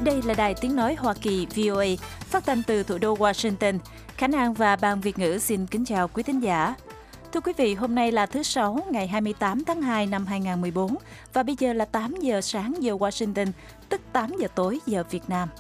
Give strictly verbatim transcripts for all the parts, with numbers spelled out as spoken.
Đây là Đài Tiếng Nói Hoa Kỳ V O A, phát thanh từ thủ đô Washington. Khánh An và Ban Việt ngữ xin kính chào quý thính giả. Thưa quý vị, hôm nay là thứ Sáu, ngày hai mươi tám tháng hai năm hai nghìn không trăm mười bốn, và bây giờ là tám giờ sáng giờ Washington, tức tám giờ tối giờ Việt Nam.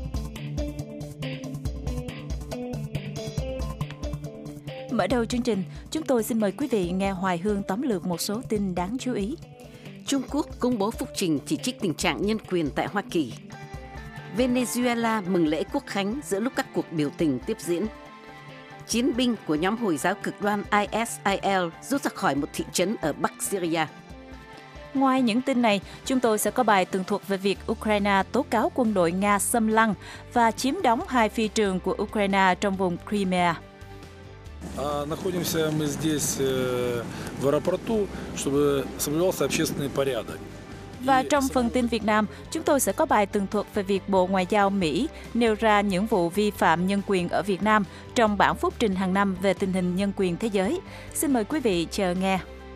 Mở đầu chương trình, chúng tôi xin mời quý vị nghe Hoài Hương tóm lược một số tin đáng chú ý. Trung Quốc công bố phúc trình chỉ trích tình trạng nhân quyền tại Hoa Kỳ. Venezuela mừng lễ quốc khánh giữa lúc các cuộc biểu tình tiếp diễn. Chiến binh của nhóm Hồi giáo cực đoan I S I L rút ra khỏi một thị trấn ở Bắc Syria. Ngoài những tin này, chúng tôi sẽ có bài tường thuật về việc Ukraine tố cáo quân đội Nga xâm lăng và chiếm đóng hai phi trường của Ukraine trong vùng Crimea. Находимся мы здесь в аэропорту, чтобы соблюдался общественный порядок. Và trong phần tin Việt Nam, chúng tôi sẽ có bài tường thuật về việc Bộ Ngoại giao Mỹ nêu ra những vụ vi phạm nhân quyền ở Việt Nam trong bản phúc trình hàng năm về tình hình nhân quyền thế giới. Xin mời quý vị chờ nghe.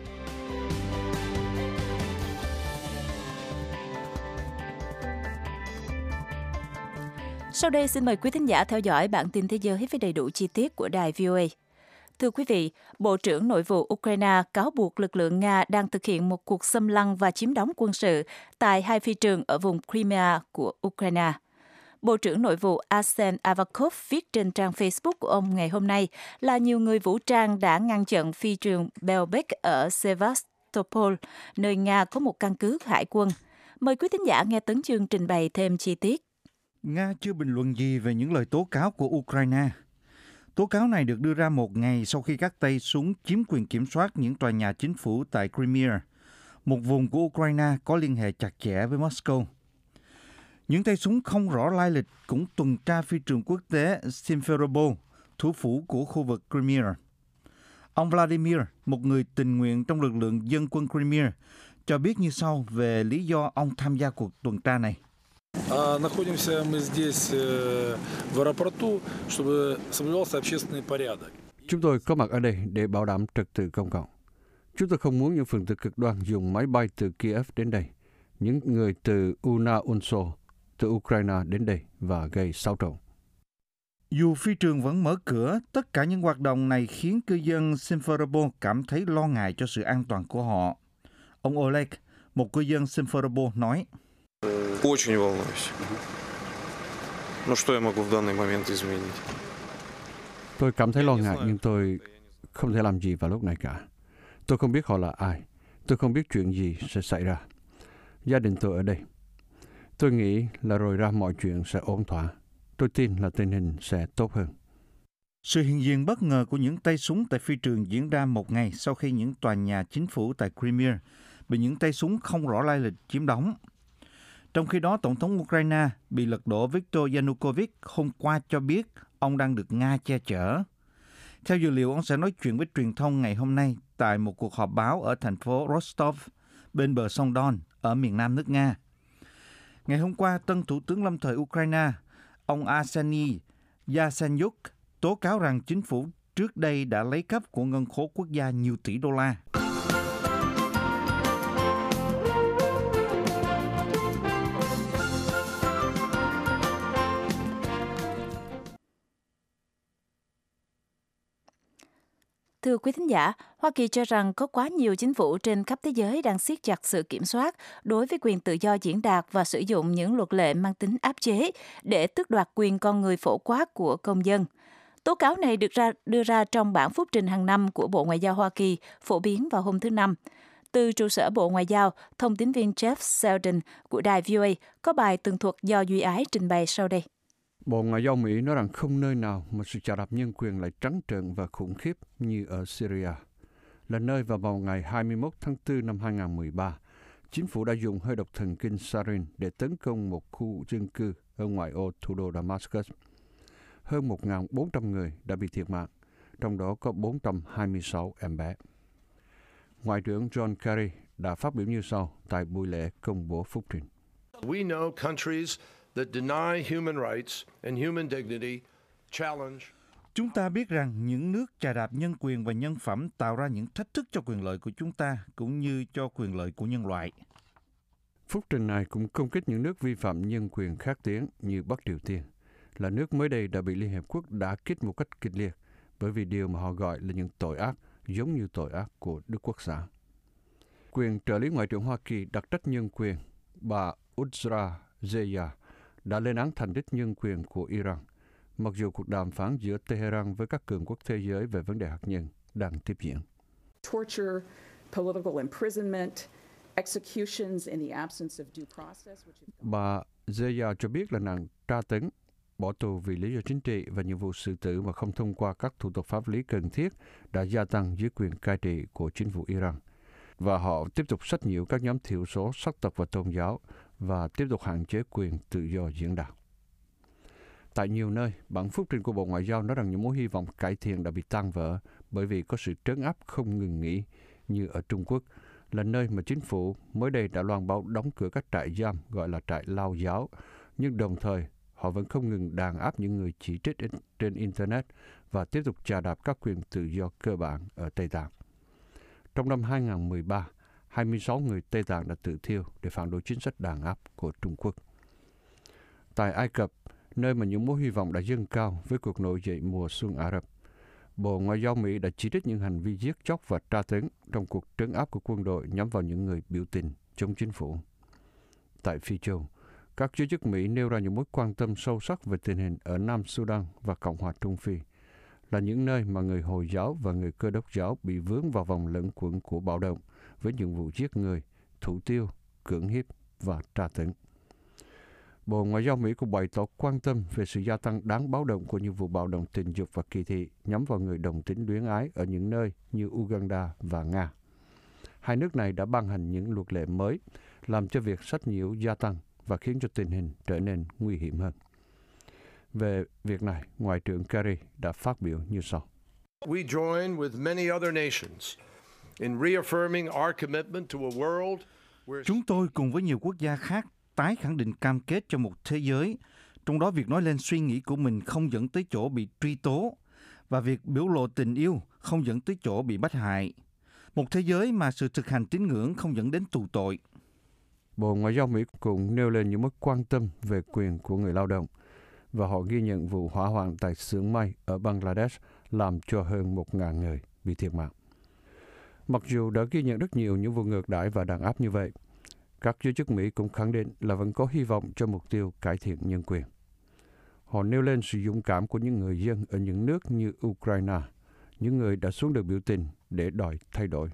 Sau đây xin mời quý thính giả theo dõi bản tin thế giới với đầy đủ chi tiết của đài V O A. Thưa quý vị, Bộ trưởng Nội vụ Ukraine cáo buộc lực lượng Nga đang thực hiện một cuộc xâm lăng và chiếm đóng quân sự tại hai phi trường ở vùng Crimea của Ukraine. Bộ trưởng Nội vụ Arsen Avakov viết trên trang Facebook của ông ngày hôm nay là nhiều người vũ trang đã ngăn chặn phi trường Belbek ở Sevastopol, nơi Nga có một căn cứ hải quân. Mời quý thính giả nghe Tấn Chương trình bày thêm chi tiết. Nga chưa bình luận gì về những lời tố cáo của Ukraine. Tố cáo này được đưa ra một ngày sau khi các tay súng chiếm quyền kiểm soát những tòa nhà chính phủ tại Crimea, một vùng của Ukraine có liên hệ chặt chẽ với Moscow. Những tay súng không rõ lai lịch cũng tuần tra phi trường quốc tế Simferopol, thủ phủ của khu vực Crimea. Ông Vladimir, một người tình nguyện trong lực lượng dân quân Crimea, cho biết như sau về lý do ông tham gia cuộc tuần tra này. Находимся мы здесь в аэропорту, чтобы соблюдался общественный порядок. Chúng tôi có mặt ở đây để bảo đảm trật tự công cộng. Chúng tôi không muốn những phần tử cực đoan dùng máy bay từ Kiev đến đây, những người từ Una Unso, từ Ukraine đến đây và gây xáo trộn. Dù phi trường vẫn mở cửa, tất cả những hoạt động này khiến cư dân Simferopol cảm thấy lo ngại cho sự an toàn của họ. Ông Oleg, một cư dân Simferopol nói: Очень волнуюсь. Ну что я могу в данный момент изменить? Tôi cảm thấy lo ngại nhưng tôi không thể làm gì vào lúc này cả. Tôi không biết họ là ai. Tôi không biết chuyện gì sẽ xảy ra. Gia đình tôi ở đây. Tôi nghĩ là rồi ra mọi chuyện sẽ ổn thỏa. Tôi tin là tình hình sẽ tốt hơn. Sự hiện diện bất ngờ của những tay súng tại phi trường diễn ra một ngày sau khi những tòa nhà chính phủ tại Crimea bị những tay súng không rõ lai lịch chiếm đóng. Trong khi đó, Tổng thống Ukraine bị lật đổ Viktor Yanukovych hôm qua cho biết ông đang được Nga che chở. Theo dữ liệu, ông sẽ nói chuyện với truyền thông ngày hôm nay tại một cuộc họp báo ở thành phố Rostov, bên bờ sông Don, ở miền nam nước Nga. Ngày hôm qua, tân thủ tướng lâm thời Ukraine, ông Arseniy Yatsenyuk, tố cáo rằng chính phủ trước đây đã lấy cắp của ngân khố quốc gia nhiều tỷ đô la. Thưa quý thính giả, Hoa Kỳ cho rằng có quá nhiều chính phủ trên khắp thế giới đang siết chặt sự kiểm soát đối với quyền tự do diễn đạt và sử dụng những luật lệ mang tính áp chế để tước đoạt quyền con người phổ quát của công dân. Tố cáo này được ra, đưa ra trong bản phúc trình hàng năm của Bộ Ngoại giao Hoa Kỳ, phổ biến vào hôm thứ Năm. Từ trụ sở Bộ Ngoại giao, thông tín viên Jeff Seldon của đài V O A có bài tường thuật do Duy Ái trình bày sau đây. Bộ Ngoại giao Mỹ nói rằng không nơi nào mà sự chà đạp nhân quyền lại trắng trợn và khủng khiếp như ở Syria, là nơi vào vào ngày hai mươi mốt tháng tư năm hai nghìn không trăm mười ba, chính phủ đã dùng hơi độc thần kinh sarin để tấn công một khu dân cư ở ngoại ô thủ đô Damascus. Hơn một nghìn bốn trăm người đã bị thiệt mạng, trong đó có bốn trăm hai mươi sáu em bé. Ngoại trưởng John Kerry đã phát biểu như sau tại buổi lễ công bố phúc trình. We know countries that deny human rights and human dignity challenge. Chúng ta biết rằng những nước chà đạp nhân quyền và nhân phẩm tạo ra những thách thức cho quyền lợi của chúng ta cũng như cho quyền lợi của nhân loại. Phúc trình này cũng công kích những nước vi phạm nhân quyền khác tiếng như Bắc Triều Tiên, là nước mới đây đã bị Liên Hiệp Quốc đả kích một cách kịch liệt bởi vì điều mà họ gọi là những tội ác giống như tội ác của Đức Quốc xã. Quyền trợ lý Ngoại trưởng Hoa Kỳ đặc trách nhân quyền, bà Uzra Zeya, đã lên án thành tích nhân quyền của Iran, mặc dù cuộc đàm phán giữa Tehran với các cường quốc thế giới về vấn đề hạt nhân đang tiếp diễn. Torture, political imprisonment, executions in the absence of due process. Bà Zeya cho biết là nạn tra tấn, bỏ tù vì lý do chính trị và những vụ xử tử mà không thông qua các thủ tục pháp lý cần thiết đã gia tăng dưới quyền cai trị của chính phủ Iran. Và họ tiếp tục sách nhiễu các nhóm thiểu số, sắc tộc và tôn giáo và tiếp tục hạn chế quyền tự do diễn đạt. Tại nhiều nơi, bản phúc trình của Bộ Ngoại giao nói rằng những mối hy vọng cải thiện đã bị tan vỡ bởi vì có sự trấn áp không ngừng nghỉ, như ở Trung Quốc, là nơi mà chính phủ mới đây đã loan báo đóng cửa các trại giam gọi là trại lao giáo, nhưng đồng thời họ vẫn không ngừng đàn áp những người chỉ trích trên Internet và tiếp tục chà đạp các quyền tự do cơ bản ở Tây Tạng. Trong năm hai không một ba, hai mươi sáu người Tây Tạng đã tự thiêu để phản đối chính sách đàn áp của Trung Quốc. Tại Ai Cập, nơi mà những mối hy vọng đã dâng cao với cuộc nổi dậy mùa xuân Ả Rập, Bộ Ngoại giao Mỹ đã chỉ trích những hành vi giết chóc và tra tấn trong cuộc trấn áp của quân đội nhắm vào những người biểu tình chống chính phủ. Tại Phi Châu, các giới chức Mỹ nêu ra những mối quan tâm sâu sắc về tình hình ở Nam Sudan và Cộng hòa Trung Phi, là những nơi mà người Hồi giáo và người Cơ đốc giáo bị vướng vào vòng lẩn quẩn của bạo động với những vụ giết người, thủ tiêu, cưỡng hiếp và tra tấn. Bộ Ngoại giao Mỹ cũng bày tỏ quan tâm về sự gia tăng đáng báo động của những vụ bạo động tình dục và kỳ thị nhắm vào người đồng tính luyến ái ở những nơi như Uganda và Nga. Hai nước này đã ban hành những luật lệ mới, làm cho việc sách nhiễu gia tăng và khiến cho tình hình trở nên nguy hiểm hơn. Về việc này, Ngoại trưởng Kerry đã phát biểu như sau. We join with many other nations in reaffirming our commitment to a world where... Chúng tôi cùng với nhiều quốc gia khác tái khẳng định cam kết cho một thế giới, trong đó việc nói lên suy nghĩ của mình không dẫn tới chỗ bị truy tố và việc biểu lộ tình yêu không dẫn tới chỗ bị bách hại. Một thế giới mà sự thực hành tín ngưỡng không dẫn đến tù tội. Bộ Ngoại giao Mỹ cũng nêu lên những mối quan tâm về quyền của người lao động và họ ghi nhận vụ hỏa hoạn tại xưởng may ở Bangladesh làm cho hơn một nghìn người bị thiệt mạng. Mặc dù đã ghi nhận rất nhiều những vụ ngược đãi và đàn áp như vậy, các giới chức Mỹ cũng khẳng định là vẫn có hy vọng cho mục tiêu cải thiện nhân quyền. Họ nêu lên sự dũng cảm của những người dân ở những nước như Ukraine, những người đã xuống đường biểu tình để đòi thay đổi.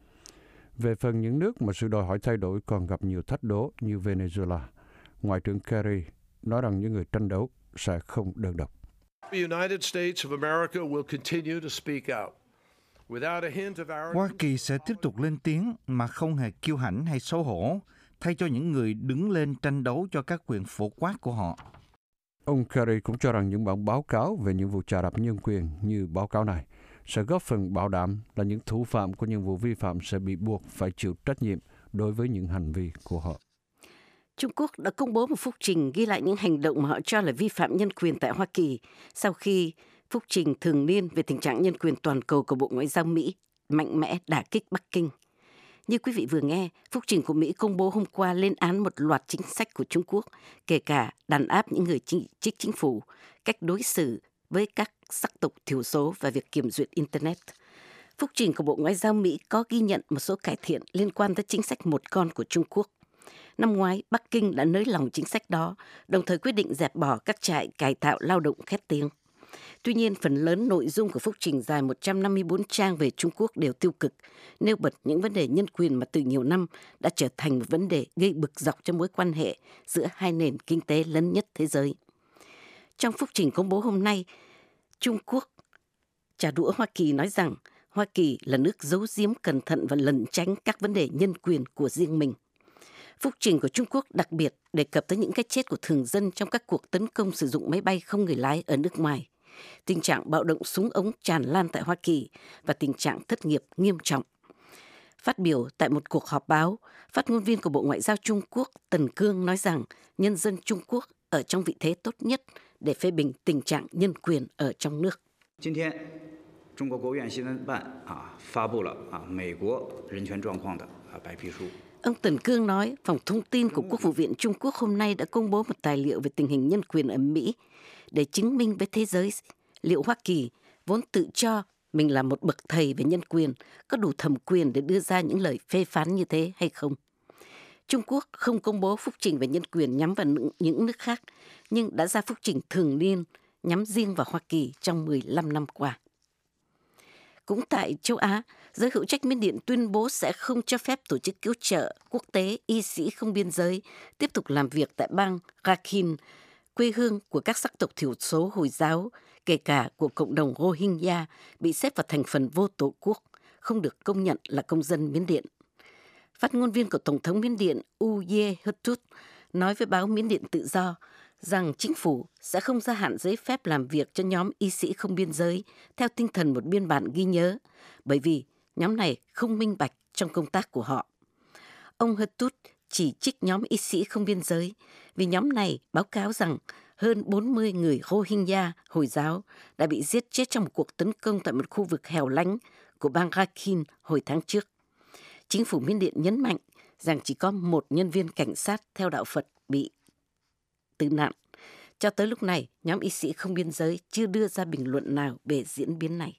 Về phần những nước mà sự đòi hỏi thay đổi còn gặp nhiều thách đố như Venezuela, Ngoại trưởng Kerry nói rằng những người tranh đấu sẽ không đơn độc. The United States of America will continue to speak out. Without a hint of arrogance... Hoa Kỳ sẽ tiếp tục lên tiếng mà không hề kiêu hãnh hay xấu hổ, thay cho những người đứng lên tranh đấu cho các quyền phổ quát của họ. Ông Kerry cũng cho rằng những bản báo cáo về những vụ chà đạp nhân quyền như báo cáo này sẽ góp phần bảo đảm là những thủ phạm của những vụ vi phạm sẽ bị buộc phải chịu trách nhiệm đối với những hành vi của họ. Trung Quốc đã công bố một phúc trình ghi lại những hành động mà họ cho là vi phạm nhân quyền tại Hoa Kỳ sau khi phúc trình thường niên về tình trạng nhân quyền toàn cầu của Bộ Ngoại giao Mỹ mạnh mẽ đả kích Bắc Kinh. Như quý vị vừa nghe, phúc trình của Mỹ công bố hôm qua lên án một loạt chính sách của Trung Quốc, kể cả đàn áp những người chỉ trích chính phủ, cách đối xử với các sắc tộc thiểu số và việc kiểm duyệt Internet. Phúc trình của Bộ Ngoại giao Mỹ có ghi nhận một số cải thiện liên quan tới chính sách một con của Trung Quốc. Năm ngoái, Bắc Kinh đã nới lỏng chính sách đó, đồng thời quyết định dẹp bỏ các trại cải tạo lao động khét tiếng. Tuy nhiên, phần lớn nội dung của phúc trình dài một trăm năm mươi bốn trang về Trung Quốc đều tiêu cực, nêu bật những vấn đề nhân quyền mà từ nhiều năm đã trở thành một vấn đề gây bực dọc cho mối quan hệ giữa hai nền kinh tế lớn nhất thế giới. Trong phúc trình công bố hôm nay, Trung Quốc trả đũa Hoa Kỳ nói rằng Hoa Kỳ là nước giấu giếm cẩn thận và lẩn tránh các vấn đề nhân quyền của riêng mình. Phúc trình của Trung Quốc đặc biệt đề cập tới những cái chết của thường dân trong các cuộc tấn công sử dụng máy bay không người lái ở nước ngoài, tình trạng bạo động súng ống tràn lan tại Hoa Kỳ và tình trạng thất nghiệp nghiêm trọng. Phát biểu tại một cuộc họp báo, phát ngôn viên của Bộ Ngoại giao Trung Quốc Tần Cương nói rằng nhân dân Trung Quốc ở trong vị thế tốt nhất để phê bình tình trạng nhân quyền ở trong nước. Ông Tần Cương nói phòng thông tin của Quốc vụ viện Trung Quốc hôm nay đã công bố một tài liệu về tình hình nhân quyền ở Mỹ để chứng minh với thế giới liệu Hoa Kỳ vốn tự cho mình là một bậc thầy về nhân quyền có đủ thẩm quyền để đưa ra những lời phê phán như thế hay không. Trung Quốc không công bố phúc trình về nhân quyền nhắm vào những nước khác, nhưng đã ra phúc trình thường niên nhắm riêng vào Hoa Kỳ trong mười lăm năm qua. Cũng tại châu Á, giới hữu trách Miến Điện tuyên bố sẽ không cho phép tổ chức cứu trợ quốc tế Y sĩ không biên giới tiếp tục làm việc tại bang Rakhine, quê hương của các sắc tộc thiểu số Hồi giáo, kể cả của cộng đồng Rohingya bị xếp vào thành phần vô tổ quốc, không được công nhận là công dân Miến Điện. Phát ngôn viên của Tổng thống Miến Điện Uye Hutut nói với báo Miến Điện Tự do rằng chính phủ sẽ không gia hạn giấy phép làm việc cho nhóm y sĩ không biên giới theo tinh thần một biên bản ghi nhớ, bởi vì nhóm này không minh bạch trong công tác của họ. Ông Hutut chỉ trích nhóm y sĩ không biên giới vì nhóm này báo cáo rằng hơn bốn mươi người Rohingya Hồi giáo đã bị giết chết trong một cuộc tấn công tại một khu vực hẻo lánh của bang Rakhine hồi tháng trước. Chính phủ Miến Điện nhấn mạnh rằng chỉ có một nhân viên cảnh sát theo đạo Phật bị tử nạn. Cho tới lúc này, nhóm y sĩ không biên giới chưa đưa ra bình luận nào về diễn biến này.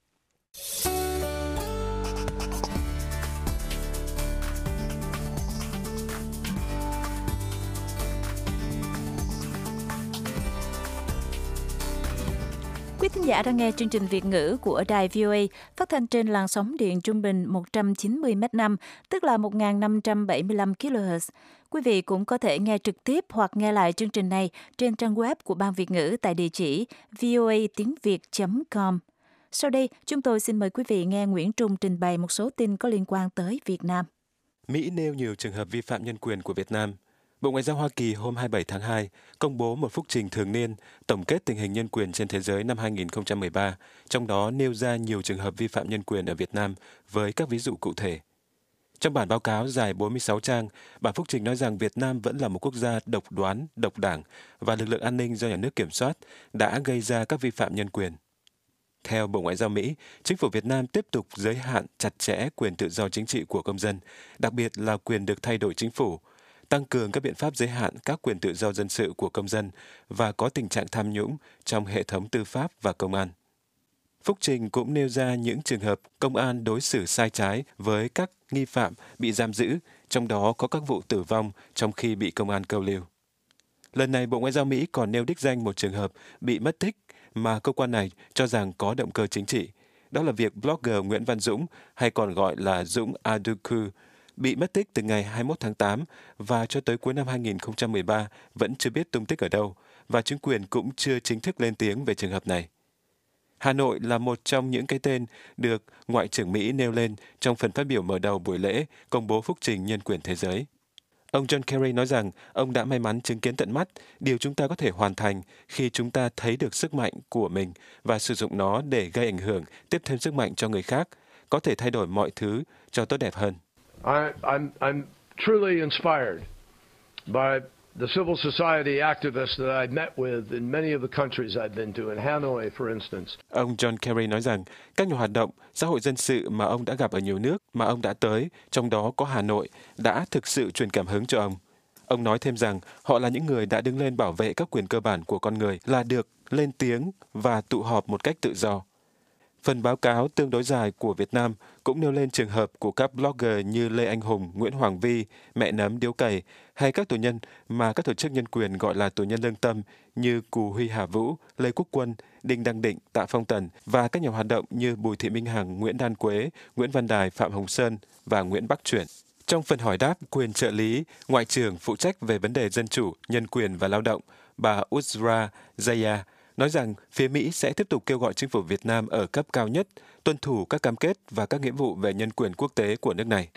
Quý thính giả đang nghe chương trình Việt ngữ của Đài vê o a phát thanh trên làn sóng điện trung bình một trăm chín mươi mét năm, tức là một nghìn năm trăm bảy mươi lăm ki lô héc. Quý vị cũng có thể nghe trực tiếp hoặc nghe lại chương trình này trên trang web của Ban Việt ngữ tại địa chỉ voa tiếng việt chấm com. Sau đây, chúng tôi xin mời quý vị nghe Nguyễn Trung trình bày một số tin có liên quan tới Việt Nam. Mỹ nêu nhiều trường hợp vi phạm nhân quyền của Việt Nam. Bộ Ngoại giao Hoa Kỳ hôm hai mươi bảy tháng hai công bố một phúc trình thường niên tổng kết tình hình nhân quyền trên thế giới năm hai nghìn không trăm mười ba, trong đó nêu ra nhiều trường hợp vi phạm nhân quyền ở Việt Nam với các ví dụ cụ thể. Trong bản báo cáo dài bốn mươi sáu trang, bản phúc trình nói rằng Việt Nam vẫn là một quốc gia độc đoán, độc đảng và lực lượng an ninh do nhà nước kiểm soát đã gây ra các vi phạm nhân quyền. Theo Bộ Ngoại giao Mỹ, chính phủ Việt Nam tiếp tục giới hạn chặt chẽ quyền tự do chính trị của công dân, đặc biệt là quyền được thay đổi chính phủ, tăng cường các biện pháp giới hạn các quyền tự do dân sự của công dân và có tình trạng tham nhũng trong hệ thống tư pháp và công an. Phúc trình cũng nêu ra những trường hợp công an đối xử sai trái với các nghi phạm bị giam giữ, trong đó có các vụ tử vong trong khi bị công an câu lưu. Lần này, Bộ Ngoại giao Mỹ còn nêu đích danh một trường hợp bị mất tích mà cơ quan này cho rằng có động cơ chính trị. Đó là việc blogger Nguyễn Văn Dũng, hay còn gọi là Dũng Aduku, bị mất tích từ ngày hai mươi mốt tháng tám và cho tới cuối năm hai nghìn không trăm mười ba vẫn chưa biết tung tích ở đâu, và chính quyền cũng chưa chính thức lên tiếng về trường hợp này. Hà Nội là một trong những cái tên được Ngoại trưởng Mỹ nêu lên trong phần phát biểu mở đầu buổi lễ công bố phúc trình nhân quyền thế giới. Ông John Kerry nói rằng ông đã may mắn chứng kiến tận mắt điều chúng ta có thể hoàn thành khi chúng ta thấy được sức mạnh của mình và sử dụng nó để gây ảnh hưởng, tiếp thêm sức mạnh cho người khác, có thể thay đổi mọi thứ cho tốt đẹp hơn. I, I'm, I'm truly inspired by the civil society activists that I met with in many of the countries I've been to, in Hanoi, for instance. Ông John Kerry nói rằng các nhà hoạt động xã hội dân sự mà ông đã gặp ở nhiều nước mà ông đã tới, trong đó có Hà Nội, đã thực sự truyền cảm hứng cho ông. Ông nói thêm rằng họ là những người đã đứng lên bảo vệ các quyền cơ bản của con người, là được lên tiếng và tụ họp một cách tự do. Phần báo cáo tương đối dài của Việt Nam cũng nêu lên trường hợp của các blogger như Lê Anh Hùng, Nguyễn Hoàng Vi, Mẹ Nấm Điếu Cày, hay các tù nhân mà các tổ chức nhân quyền gọi là tù nhân lương tâm như Cù Huy Hà Vũ, Lê Quốc Quân, Đinh Đăng Định, Tạ Phong Tần, và các nhà hoạt động như Bùi Thị Minh Hằng, Nguyễn Đan Quế, Nguyễn Văn Đài, Phạm Hồng Sơn và Nguyễn Bắc Chuyển. Trong phần hỏi đáp quyền trợ lý, Ngoại trưởng phụ trách về vấn đề dân chủ, nhân quyền và lao động, bà Uzra Zaya, nói rằng phía Mỹ sẽ tiếp tục kêu gọi chính phủ Việt Nam ở cấp cao nhất tuân thủ các cam kết và các nghĩa vụ về nhân quyền quốc tế của nước này.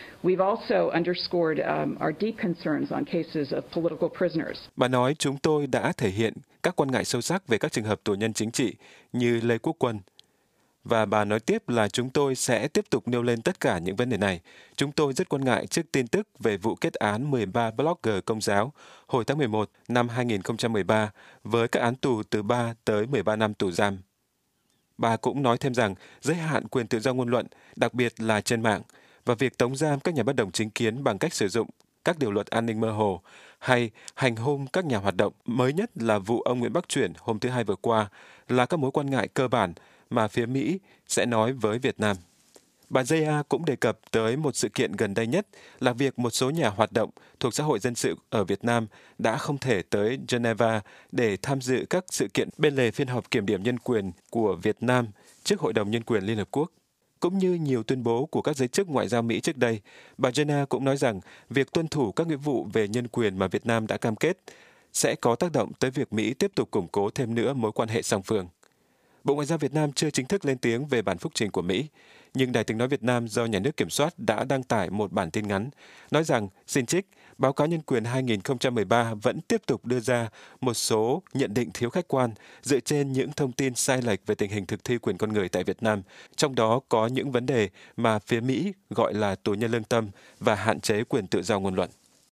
Bà nói chúng tôi đã thể hiện các quan ngại sâu sắc về các trường hợp tù nhân chính trị như Lê Quốc Quân. Và bà nói tiếp là chúng tôi sẽ tiếp tục nêu lên tất cả những vấn đề này. Chúng tôi rất quan ngại trước tin tức về vụ kết án mười ba blogger Công giáo hồi tháng mười một năm hai nghìn không trăm mười ba với các án tù từ ba tới mười ba năm tù giam. Bà cũng nói thêm rằng giới hạn quyền tự do ngôn luận, đặc biệt là trên mạng, và việc tống giam các nhà bất đồng chính kiến bằng cách sử dụng các điều luật an ninh mơ hồ hay hành hung các nhà hoạt động, mới nhất là vụ ông Nguyễn Bắc Chuyển hôm thứ Hai vừa qua, là các mối quan ngại cơ bản mà phía Mỹ sẽ nói với Việt Nam. Bà Zaya cũng đề cập tới một sự kiện gần đây nhất là việc một số nhà hoạt động thuộc xã hội dân sự ở Việt Nam đã không thể tới Geneva để tham dự các sự kiện bên lề phiên họp kiểm điểm nhân quyền của Việt Nam trước Hội đồng Nhân quyền Liên Hợp Quốc. Cũng như nhiều tuyên bố của các giới chức ngoại giao Mỹ trước đây, bà Zaya cũng nói rằng việc tuân thủ các nghĩa vụ về nhân quyền mà Việt Nam đã cam kết sẽ có tác động tới việc Mỹ tiếp tục củng cố thêm nữa mối quan hệ song phương. Bộ Ngoại giao Việt Nam chưa chính thức lên tiếng về bản phúc trình của Mỹ, nhưng Đài Tiếng nói Việt Nam do nhà nước kiểm soát đã đăng tải một bản tin ngắn, nói rằng, xin trích, báo cáo nhân quyền hai không một ba vẫn tiếp tục đưa ra một số nhận định thiếu khách quan dựa trên những thông tin sai lệch về tình hình thực thi quyền con người tại Việt Nam, trong đó có những vấn đề mà phía Mỹ gọi là tù nhân lương tâm và hạn chế quyền tự do ngôn luận.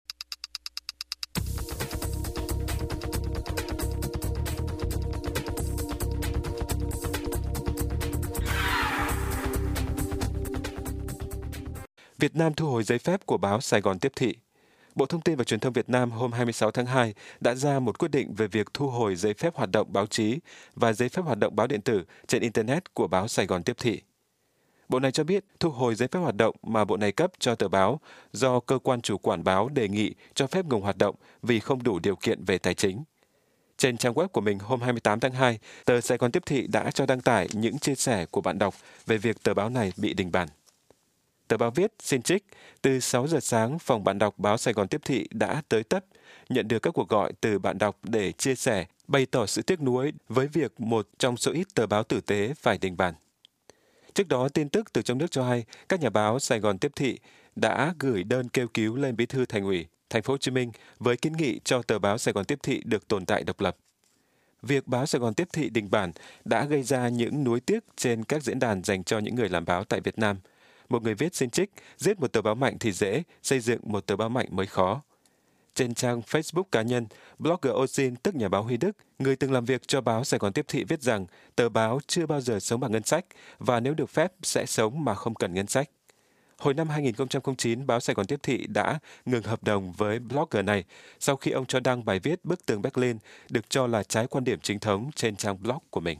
Việt Nam thu hồi giấy phép của báo Sài Gòn Tiếp Thị. Bộ Thông tin và Truyền thông Việt Nam hôm hai mươi sáu tháng hai đã ra một quyết định về việc thu hồi giấy phép hoạt động báo chí và giấy phép hoạt động báo điện tử trên Internet của báo Sài Gòn Tiếp Thị. Bộ này cho biết thu hồi giấy phép hoạt động mà Bộ này cấp cho tờ báo do cơ quan chủ quản báo đề nghị cho phép ngừng hoạt động vì không đủ điều kiện về tài chính. Trên trang web của mình hôm hai mươi tám tháng hai, tờ Sài Gòn Tiếp Thị đã cho đăng tải những chia sẻ của bạn đọc về việc tờ báo này bị đình bản. Tờ báo viết, xin trích, từ sáu giờ sáng, phòng bạn đọc báo Sài Gòn Tiếp Thị đã tới tấp, nhận được các cuộc gọi từ bạn đọc để chia sẻ, bày tỏ sự tiếc nuối với việc một trong số ít tờ báo tử tế phải đình bản. Trước đó, tin tức từ trong nước cho hay, các nhà báo Sài Gòn Tiếp Thị đã gửi đơn kêu cứu lên Bí thư Thành ủy, Thành phố Hồ Chí Minh với kiến nghị cho tờ báo Sài Gòn Tiếp Thị được tồn tại độc lập. Việc báo Sài Gòn Tiếp Thị đình bản đã gây ra những nuối tiếc trên các diễn đàn dành cho những người làm báo tại Việt Nam. Một người viết xin trích, giết một tờ báo mạnh thì dễ, xây dựng một tờ báo mạnh mới khó. Trên trang Facebook cá nhân, blogger Osin, tức nhà báo Huy Đức, người từng làm việc cho báo Sài Gòn Tiếp Thị viết rằng tờ báo chưa bao giờ sống bằng ngân sách và nếu được phép sẽ sống mà không cần ngân sách. Hồi năm hai không không chín, báo Sài Gòn Tiếp Thị đã ngừng hợp đồng với blogger này sau khi ông cho đăng bài viết Bức tường Berlin được cho là trái quan điểm chính thống trên trang blog của mình.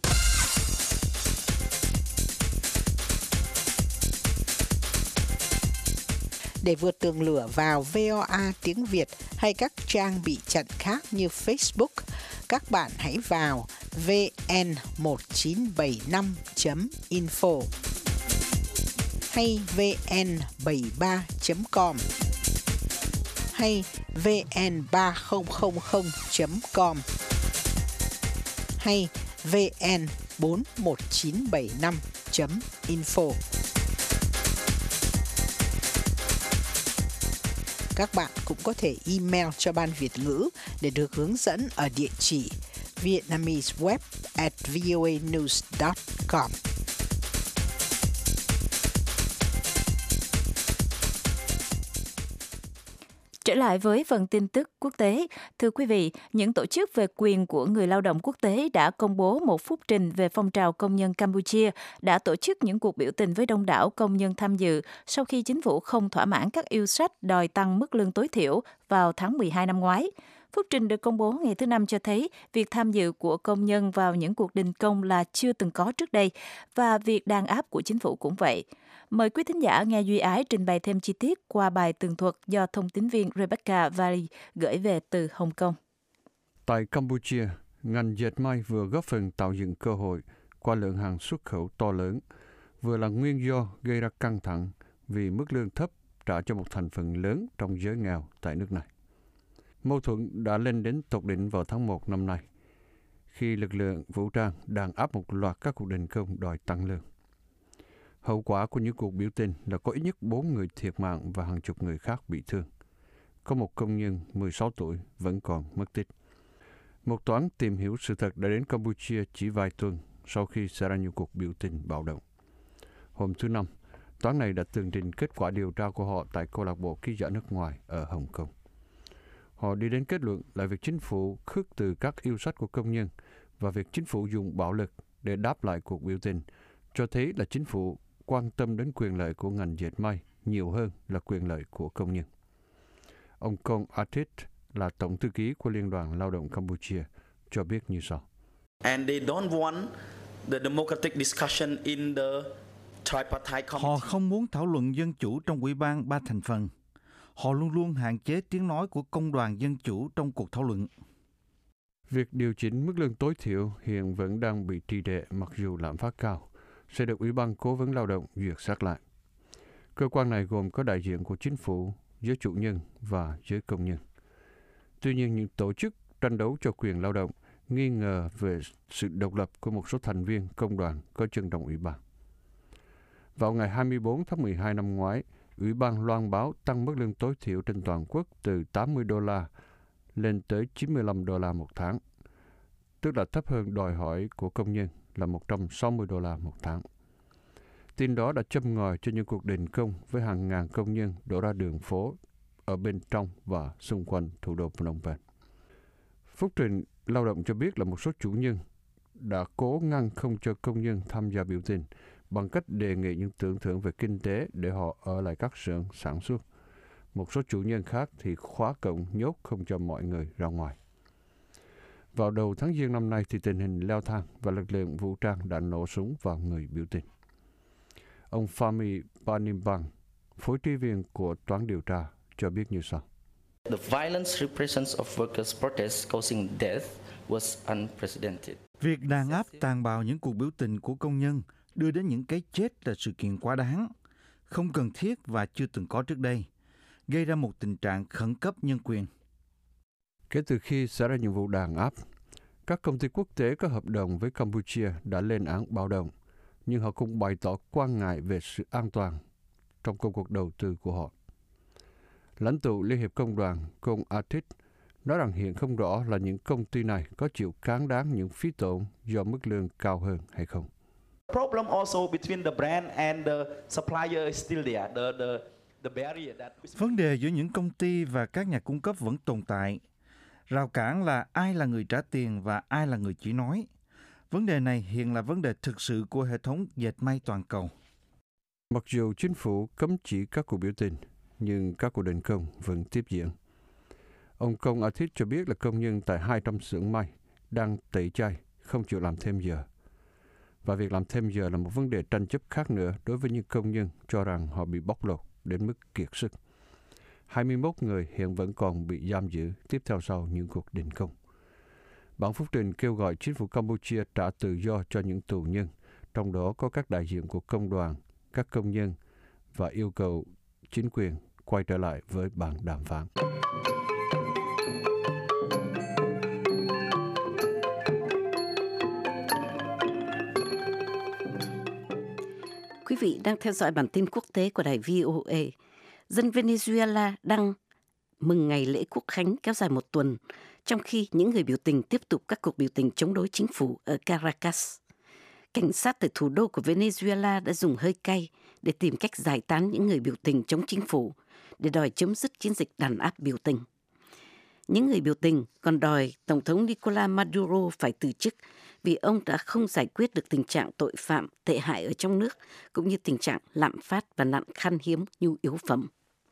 Để vượt tường lửa vào vê o a tiếng Việt hay các trang bị chặn khác như Facebook, các bạn hãy vào vê en một chín bảy năm chấm info hay vê en bảy ba chấm com hay vê en ba không không không chấm com hay vê en bốn một chín bảy năm chấm info. Các bạn cũng có thể email cho Ban Việt ngữ để được hướng dẫn ở địa chỉ vietnameseweb at voanews dot com. Trở lại với phần tin tức quốc tế, thưa quý vị, những tổ chức về quyền của người lao động quốc tế đã công bố một phúc trình về phong trào công nhân Campuchia đã tổ chức những cuộc biểu tình với đông đảo công nhân tham dự sau khi chính phủ không thỏa mãn các yêu sách đòi tăng mức lương tối thiểu vào tháng mười hai năm ngoái. Phúc trình được công bố ngày thứ Năm cho thấy việc tham dự của công nhân vào những cuộc đình công là chưa từng có trước đây và việc đàn áp của chính phủ cũng vậy. Mời quý thính giả nghe Duy Ái trình bày thêm chi tiết qua bài tường thuật do thông tín viên Rebecca Valley gửi về từ Hồng Kông. Tại Campuchia, ngành dệt may vừa góp phần tạo dựng cơ hội qua lượng hàng xuất khẩu to lớn, vừa là nguyên do gây ra căng thẳng vì mức lương thấp trả cho một thành phần lớn trong giới nghèo tại nước này. Mâu thuẫn đã lên đến tột đỉnh vào tháng một năm nay, khi lực lượng vũ trang đàn áp một loạt các cuộc đình công đòi tăng lương. Hậu quả của những cuộc biểu tình là có ít nhất bốn người thiệt mạng và hàng chục người khác bị thương. Có một công nhân mười sáu tuổi vẫn còn mất tích. Một toán tìm hiểu sự thật đã đến Campuchia chỉ vài tuần sau khi xảy ra nhiều cuộc biểu tình bạo động. Hôm thứ Năm, toán này đã tường trình kết quả điều tra của họ tại câu lạc bộ ký giả nước ngoài ở Hồng Kông. Họ đi đến kết luận là việc chính phủ khước từ các yêu sách của công nhân và việc chính phủ dùng bạo lực để đáp lại cuộc biểu tình cho thấy là chính phủ quan tâm đến quyền lợi của ngành dệt may nhiều hơn là quyền lợi của công nhân. Ông Công Atit là tổng thư ký của Liên đoàn Lao động Campuchia cho biết như sau. And they don't want the democratic discussion in the tripartite committee. Họ không muốn thảo luận dân chủ trong ủy ban ba thành phần. Họ luôn luôn hạn chế tiếng nói của công đoàn dân chủ trong cuộc thảo luận. Việc điều chỉnh mức lương tối thiểu hiện vẫn đang bị trì trệ mặc dù lạm phát cao, sẽ được Ủy ban Cố vấn Lao động duyệt xét lại. Cơ quan này gồm có đại diện của chính phủ, giới chủ nhân và giới công nhân. Tuy nhiên, những tổ chức tranh đấu cho quyền lao động nghi ngờ về sự độc lập của một số thành viên công đoàn có chân trong Ủy ban. Vào ngày hai mươi bốn tháng mười hai năm ngoái, Ủy ban loan báo tăng mức lương tối thiểu trên toàn quốc từ tám mươi đô la lên tới chín mươi lăm đô la một tháng, tức là thấp hơn đòi hỏi của công nhân là một trăm sáu mươi đô la một tháng. Tin đó đã châm ngòi cho những cuộc đình công với hàng ngàn công nhân đổ ra đường phố ở bên trong và xung quanh thủ đô Phnom Penh. Phúc trình lao động cho biết là một số chủ nhân đã cố ngăn không cho công nhân tham gia biểu tình bằng cách đề nghị những tưởng thưởng về kinh tế để họ ở lại các xưởng sản xuất. Một số chủ nhân khác thì khóa cổng nhốt không cho mọi người ra ngoài. Vào đầu tháng Giêng năm nay thì tình hình leo thang và lực lượng vũ trang đã nổ súng vào người biểu tình. Ông Phami Panimbang, phối tri viên của toán điều tra, cho biết như sau. The violence repressions of workers' protests causing death was unprecedented. Việc đàn áp tàn bạo những cuộc biểu tình của công nhân đưa đến những cái chết là sự kiện quá đáng, không cần thiết và chưa từng có trước đây, gây ra một tình trạng khẩn cấp nhân quyền. Kể từ khi xảy ra những vụ đàn áp, các công ty quốc tế có hợp đồng với Campuchia đã lên án bạo động, nhưng họ cũng bày tỏ quan ngại về sự an toàn trong công cuộc đầu tư của họ. Lãnh tụ Liên hiệp Công đoàn Công Atit nói rằng hiện không rõ là những công ty này có chịu cán đáng những phí tổn do mức lương cao hơn hay không. Problem also between the brand and the supplier is still there. The the the barrier that Vấn đề giữa những công ty và các nhà cung cấp vẫn tồn tại. Rào cản là ai là người trả tiền và ai là người chỉ nói. Vấn đề này hiện là vấn đề thực sự của hệ thống dệt may toàn cầu. Mặc dù chính phủ cấm chỉ các cuộc biểu tình, nhưng các cuộc đình công vẫn tiếp diễn. Ông Công Atit cho biết là công nhân tại hai trăm xưởng may đang tẩy chay, không chịu làm thêm giờ. Và việc làm thêm giờ là một vấn đề tranh chấp khác nữa đối với những công nhân cho rằng họ bị bóc lột đến mức kiệt sức. hai mươi mốt người hiện vẫn còn bị giam giữ tiếp theo sau những cuộc đình công. Bản phúc trình kêu gọi chính phủ Campuchia trả tự do cho những tù nhân, trong đó có các đại diện của công đoàn, các công nhân, và yêu cầu chính quyền quay trở lại với bàn đàm phán. Quý vị đang theo dõi bản tin quốc tế của đài vê o a. Dân Venezuela đang mừng ngày lễ quốc khánh kéo dài một tuần, trong khi những người biểu tình tiếp tục các cuộc biểu tình chống đối chính phủ ở Caracas. Cảnh sát tại thủ đô của Venezuela đã dùng hơi cay để tìm cách giải tán những người biểu tình chống chính phủ, để đòi chấm dứt chiến dịch đàn áp biểu tình. Những người biểu tình còn đòi Tổng thống Nicolás Maduro phải từ chức vì ông đã không giải quyết được tình trạng tội phạm tệ hại ở trong nước, cũng như tình trạng lạm phát và nạn khan hiếm nhu yếu phẩm.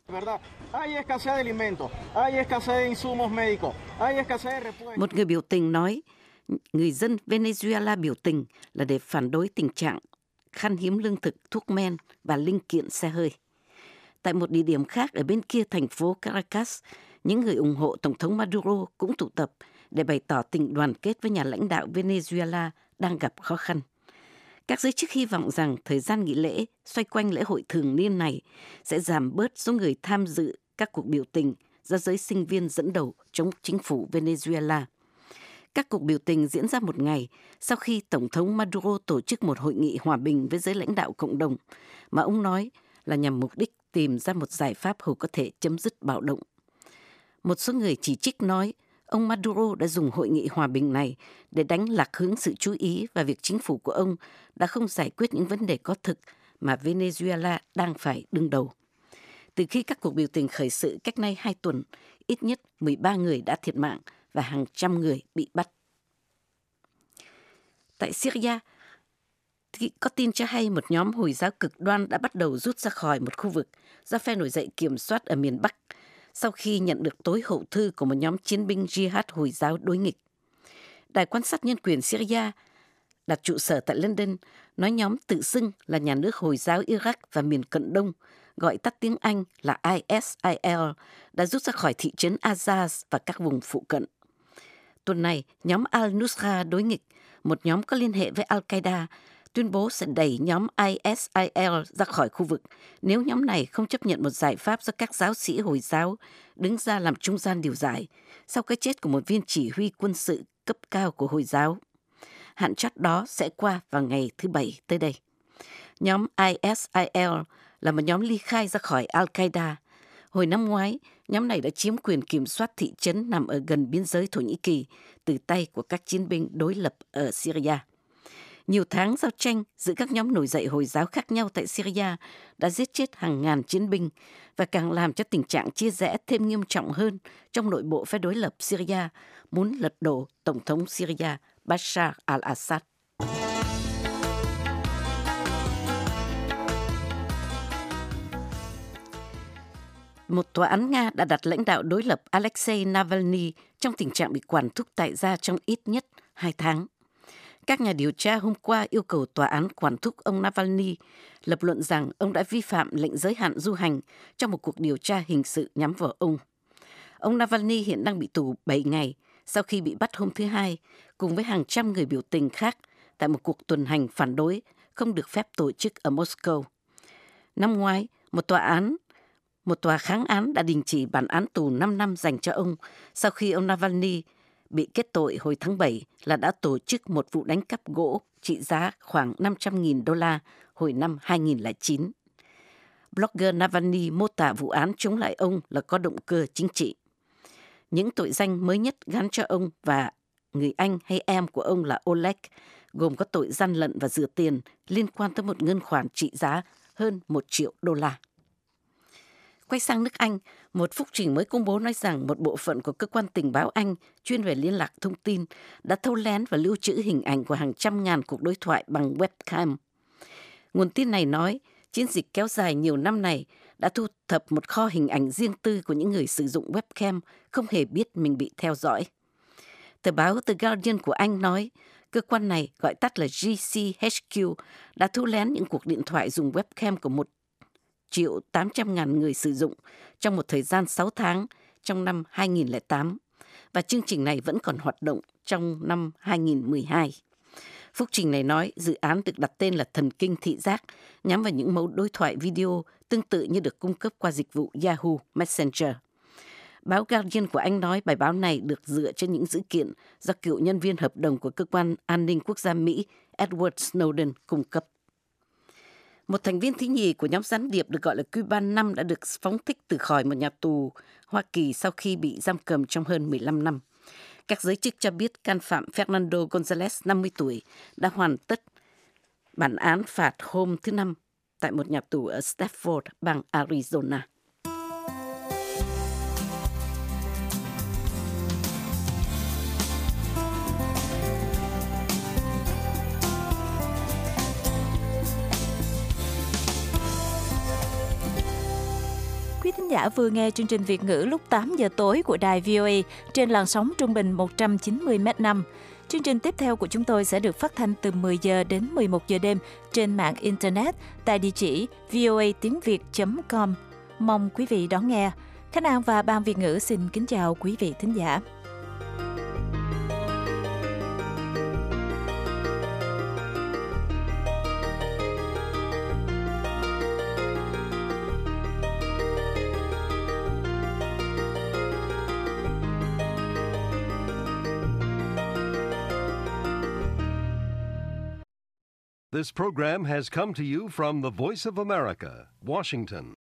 Một người biểu tình nói, người dân Venezuela biểu tình là để phản đối tình trạng khan hiếm lương thực, thuốc men và linh kiện xe hơi. Tại một địa điểm khác ở bên kia thành phố Caracas, những người ủng hộ Tổng thống Maduro cũng tụ tập để bày tỏ tình đoàn kết với nhà lãnh đạo Venezuela đang gặp khó khăn. Các giới chức hy vọng rằng thời gian nghỉ lễ xoay quanh lễ hội thường niên này sẽ giảm bớt số người tham dự các cuộc biểu tình do giới sinh viên dẫn đầu chống chính phủ Venezuela. Các cuộc biểu tình diễn ra một ngày sau khi Tổng thống Maduro tổ chức một hội nghị hòa bình với giới lãnh đạo cộng đồng, mà ông nói là nhằm mục đích tìm ra một giải pháp hầu có thể chấm dứt bạo động. Một số người chỉ trích nói ông Maduro đã dùng hội nghị hòa bình này để đánh lạc hướng sự chú ý vào việc chính phủ của ông đã không giải quyết những vấn đề có thực mà Venezuela đang phải đương đầu. Từ khi các cuộc biểu tình khởi sự cách nay hai tuần, ít nhất mười ba người đã thiệt mạng và hàng trăm người bị bắt. Tại Syria, có tin cho hay một nhóm Hồi giáo cực đoan đã bắt đầu rút ra khỏi một khu vực do phe nổi dậy kiểm soát ở miền Bắc sau khi nhận được tối hậu thư của một nhóm chiến binh jihad Hồi giáo đối nghịch. Đài quan sát nhân quyền Syria đặt trụ sở tại London nói nhóm tự xưng là nhà nước Hồi giáo Iraq và miền Cận Đông, gọi tắt tiếng Anh là I S I L, đã rút ra khỏi thị trấn Azaz và các vùng phụ cận. Tuần này, nhóm Al-Nusra đối nghịch, một nhóm có liên hệ với Al-Qaeda, tuyên bố sẽ đẩy nhóm I S I L ra khỏi khu vực nếu nhóm này không chấp nhận một giải pháp do các giáo sĩ Hồi giáo đứng ra làm trung gian điều giải sau cái chết của một viên chỉ huy quân sự cấp cao của Hồi giáo. Hạn chót đó sẽ qua vào ngày thứ Bảy tới đây. Nhóm I S I L là một nhóm ly khai ra khỏi Al-Qaeda. Hồi năm ngoái, nhóm này đã chiếm quyền kiểm soát thị trấn nằm ở gần biên giới Thổ Nhĩ Kỳ từ tay của các chiến binh đối lập ở Syria. Nhiều tháng giao tranh giữa các nhóm nổi dậy Hồi giáo khác nhau tại Syria đã giết chết hàng ngàn chiến binh và càng làm cho tình trạng chia rẽ thêm nghiêm trọng hơn trong nội bộ phe đối lập Syria muốn lật đổ Tổng thống Syria Bashar al-Assad. Một tòa án Nga đã đặt lãnh đạo đối lập Alexei Navalny trong tình trạng bị quản thúc tại gia trong ít nhất hai tháng. Các nhà điều tra hôm qua yêu cầu tòa án quản thúc ông Navalny, lập luận rằng ông đã vi phạm lệnh giới hạn du hành trong một cuộc điều tra hình sự nhắm vào ông. Ông Navalny hiện đang bị tù bảy ngày sau khi bị bắt hôm thứ Hai, cùng với hàng trăm người biểu tình khác tại một cuộc tuần hành phản đối không được phép tổ chức ở Moscow. Năm ngoái, một tòa án Một tòa kháng án đã đình chỉ bản án tù năm năm dành cho ông sau khi ông Navalny bị kết tội hồi tháng bảy là đã tổ chức một vụ đánh cắp gỗ trị giá khoảng năm trăm nghìn đô la hồi năm hai nghìn lẻ chín. Blogger Navalny mô tả vụ án chống lại ông là có động cơ chính trị. Những tội danh mới nhất gán cho ông và người anh hay em của ông là Oleg gồm có tội gian lận và rửa tiền liên quan tới một ngân khoản trị giá hơn một triệu đô la. Quay sang nước Anh, một phúc trình mới công bố nói rằng một bộ phận của cơ quan tình báo Anh chuyên về liên lạc thông tin đã thâu lén và lưu trữ hình ảnh của hàng trăm ngàn cuộc đối thoại bằng webcam. Nguồn tin này nói, chiến dịch kéo dài nhiều năm này đã thu thập một kho hình ảnh riêng tư của những người sử dụng webcam không hề biết mình bị theo dõi. Tờ báo The Guardian của Anh nói, cơ quan này gọi tắt là G C H Q đã thu lén những cuộc điện thoại dùng webcam của một triệu tám trăm ngàn người sử dụng trong một thời gian sáu tháng trong năm hai nghìn lẻ tám và chương trình này vẫn còn hoạt động trong năm hai nghìn mười hai. Phúc trình này nói dự án được đặt tên là thần kinh thị giác nhắm vào những mẫu đối thoại video tương tự như được cung cấp qua dịch vụ Yahoo Messenger. Báo Guardian của Anh nói bài báo này được dựa trên những dữ kiện do cựu nhân viên hợp đồng của Cơ quan An ninh Quốc gia Mỹ Edward Snowden cung cấp. Một thành viên thứ nhì của nhóm gián điệp được gọi là Cuban năm đã được phóng thích từ khỏi một nhà tù Hoa Kỳ sau khi bị giam cầm trong hơn mười lăm năm. Các giới chức cho biết can phạm Fernando González, năm mươi tuổi, đã hoàn tất bản án phạt hôm thứ Năm tại một nhà tù ở Stafford, bang Arizona. Quý thính giả vừa nghe chương trình Việt ngữ lúc tám giờ tối của đài vê o a trên làn sóng trung bình một trăm chín mươi mét năm. Chương trình tiếp theo của chúng tôi sẽ được phát thanh từ mười giờ đến mười một giờ đêm trên mạng Internet tại địa chỉ voa tiếng việt chấm com. Mong quý vị đón nghe. Khánh An và Ban Việt ngữ xin kính chào quý vị thính giả. This program has come to you from the Voice of America, Washington.